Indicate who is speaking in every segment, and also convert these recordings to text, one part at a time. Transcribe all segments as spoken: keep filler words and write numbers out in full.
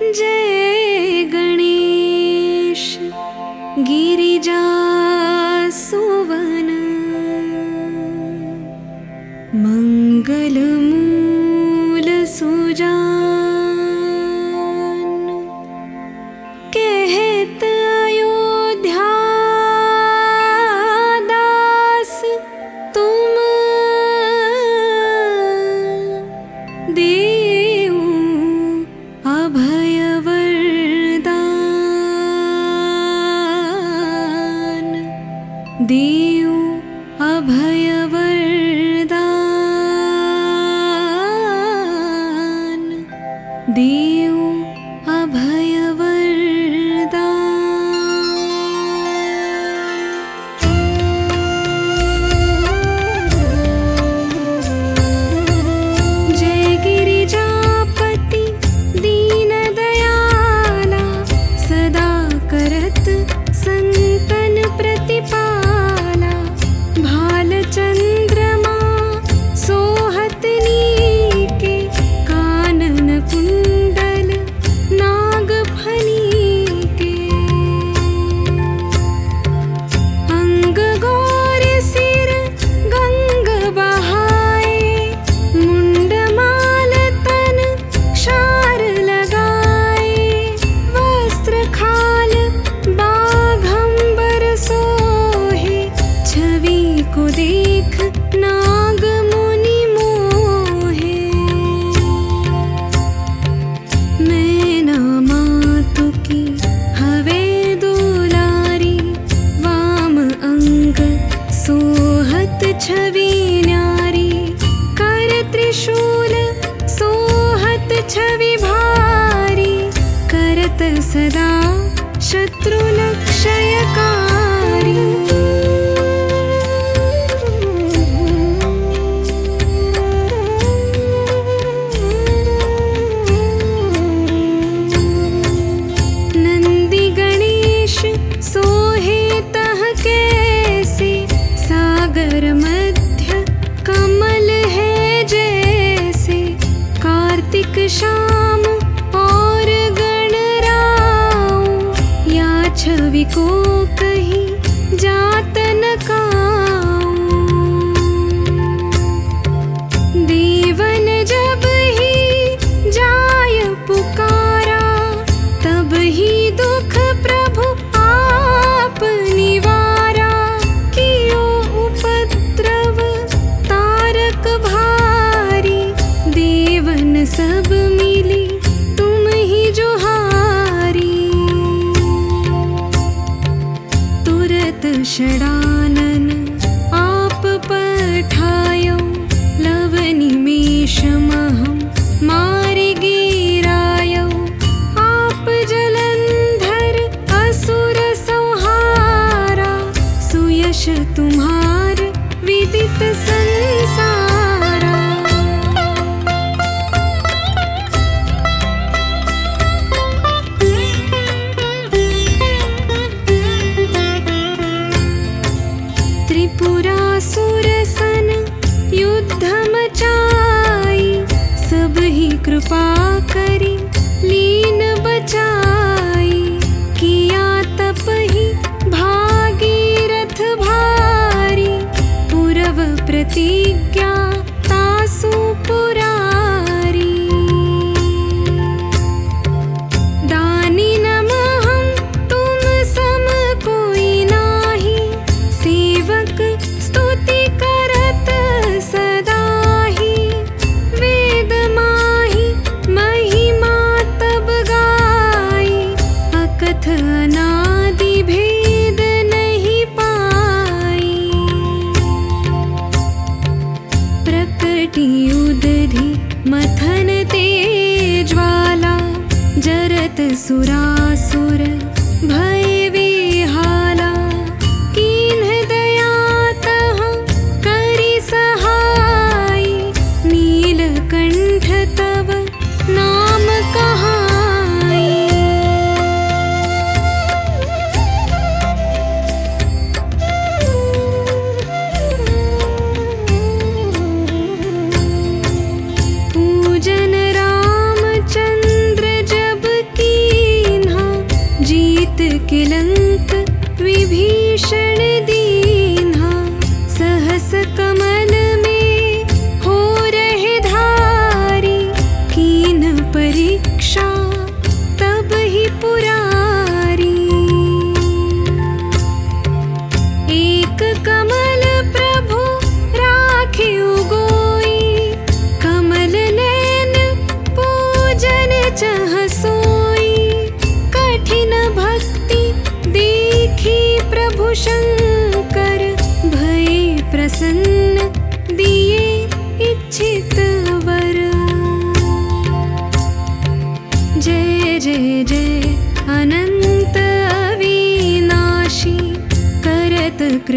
Speaker 1: जय गणेश गिरिजा सुवन मंगल मूल सुजान कहत अयोध्या दास तुम देऊ अभय वरदान देऊ अभय वरदान देऊ अभय वरदान। जय गिरिजापति दीन दयाला सदा करत संतन प्रतिपाला भाल चंद्रमा सोहत नीके कानन कुंडल नाग फनीके अंग गौर सिर गंग बहाए मुंड माल तन क्षार लगाए वस्त्र खाल बाघंबर सोहे छवि को देख नाग मुनि मोहे मैना मातु की हवे दुलारी वाम अंग सोहत छवि न्यारी कर त्रिशूल सोहत छवि भारी करत सदा शत्रु लक्षयकारी नंदी गणेश सोहे तह कैसे सागर मध्य कमल है जैसे कार्तिक शाम और गणराओ या छवि को कहीं जात न काऊं। देवन जब ही जाय पुकारा तब ही दुख प्रभु आप निवारा कियो उपद्रव तारक भारी देवन सब मिली तुम ही जोहारी तुरत षडानन आप पठायो लव निमेषमहं मारि गिरायो आप जलंधर असुर संहारा सुयश तुम्हार विदित संसारा। त्रिपुरासुर सन युद्ध मचाई सब ही कृपा करी लीन बचाई किया तप ही भागीरथ भारी पूर्व प्रतिज्ञा तासु पुरारी दानी नमहं तुम सम कोई नाही सेवक स्तुति करत सदाहि वेद माहि महिमा तब गाई अकथ अनादि भेद नहीं पाई प्रकटी उदधि मथन तेज्वाला जरत सुरासुर भय विहाला कीन्ह दया तह करि सहाय नीलकंठ तव नाम कहाई। पूजन रामचंद्र जब की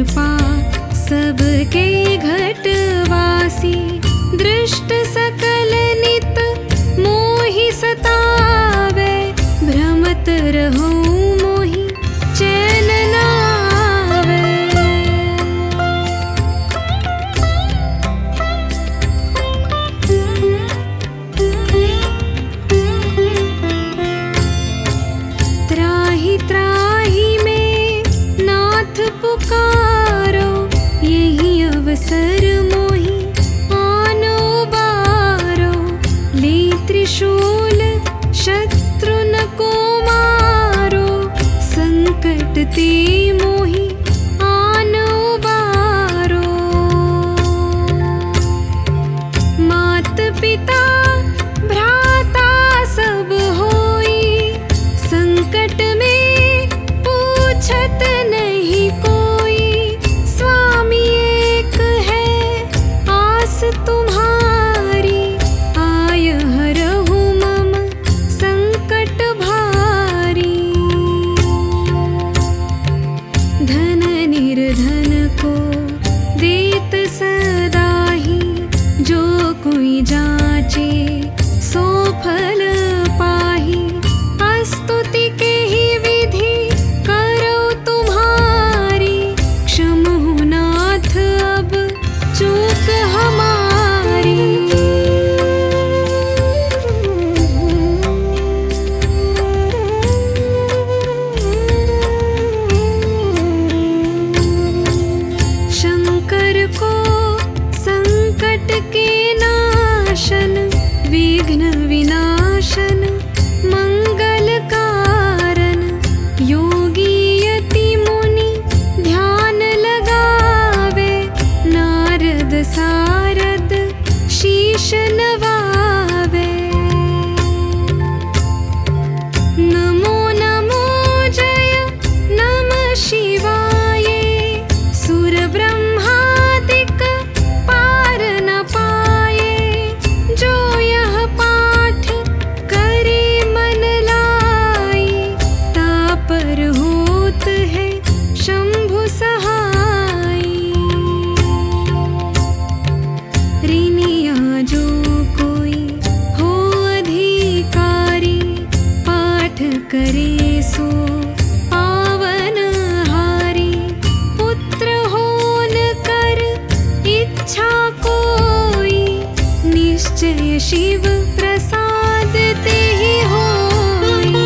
Speaker 1: कृपा सबके घटवासी, दृष्ट सकल नित मोहि सतावे, भ्रमत रहूं मोहि चैन न आवे। त्राहि त्राहि में नाथ पुकारो, यही अवसर मोहि आनो बारो, ले त्रिशूल शत्रु न को मारो, संकट ते मोहि आनो बारो। मात पिता भ्राता सब होई, संकट में पूछत नहीं कोई, स्वामी एक है आस तुम्हारी, आय हरहु मम संकट भारी। धन निर्धन को देत सदाही, जो कोई जाचे सो फल पाही, स्तुति के ही विधि करो तुम्हारी, क्षमहु नाथ अब चूक हमारी। शंकर को संकट के नाशन, विघ्न विनाशन मंगल कारण, योगी यति मुनि ध्यान लगावे, नारद सारद शीश नवावे। नमो नमो जय नमः शिवाय, सुर ब्रह्मादिक पार न पाए, जो यह पाठ करे मन लाई, तापर होत है शंभु सहाय। ऋनिया जो कोई हो अधिकारी, पाठ करे सो पावन हारी, पुत्र होन कर इच्छा कोई, निश्चय शिव प्रसाद ते ही होई।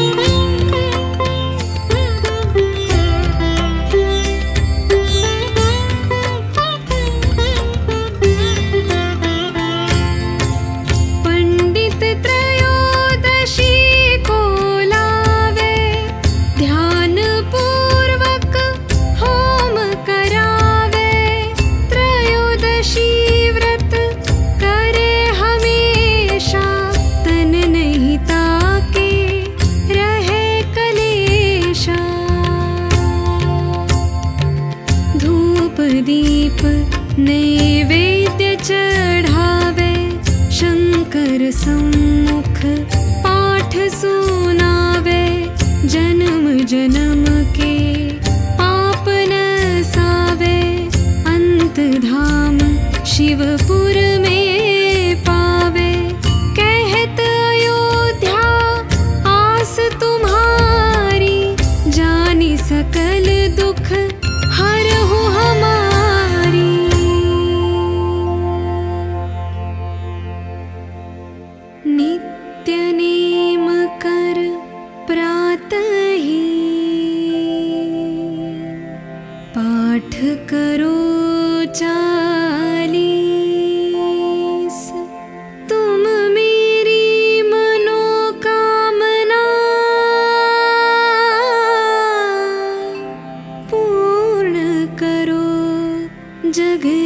Speaker 1: पंडित त्रयोदशी को लावे, ध्यान पूर्वक होम करावे, त्रयोदशी व्रत करे हमेशा, तन नहीं ताके रहे कलेशा। धूप दीप नैवेद्य चढ़ावे, शंकर सम्मुख पाठ सुनावे, जन्म जन्म के पाप नसावे, अंत धाम शिवपुर में पावे। कहत अयोध्या आस तुम्हारी, जानी सकल दुख हरहु हमारी। नित्य नेम कर प्रातहि, पाठ करो चालीस, तुम मेरी मनोकामना पूर्ण करो जग